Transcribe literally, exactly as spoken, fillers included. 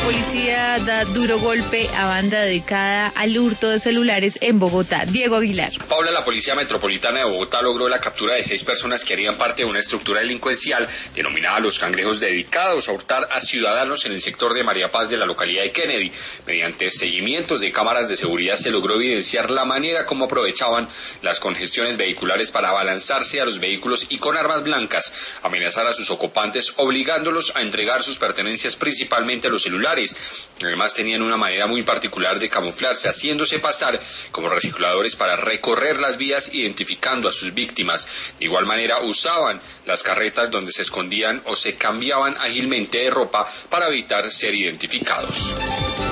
policía da duro golpe a banda dedicada al hurto de celulares en Bogotá. Diego Aguilar. Paula, la Policía Metropolitana de Bogotá logró la captura de seis personas que harían parte de una estructura delincuencial denominada Los Cangrejos, dedicados a hurtar a ciudadanos en el sector de María Paz de la localidad de Kennedy. Mediante seguimientos de cámaras de seguridad se logró evidenciar la manera como aprovechaban las congestiones vehiculares para abalanzarse a los vehículos y con armas blancas amenazar a sus ocupantes, obligándolos a entregar sus pertenencias, principalmente los celulares. Además tenían una manera muy particular de camuflarse, haciéndose pasar como recicladores para recorrer las vías identificando a sus víctimas. De igual manera usaban las carretas donde se escondían o se cambiaban ágilmente de ropa para evitar ser identificados.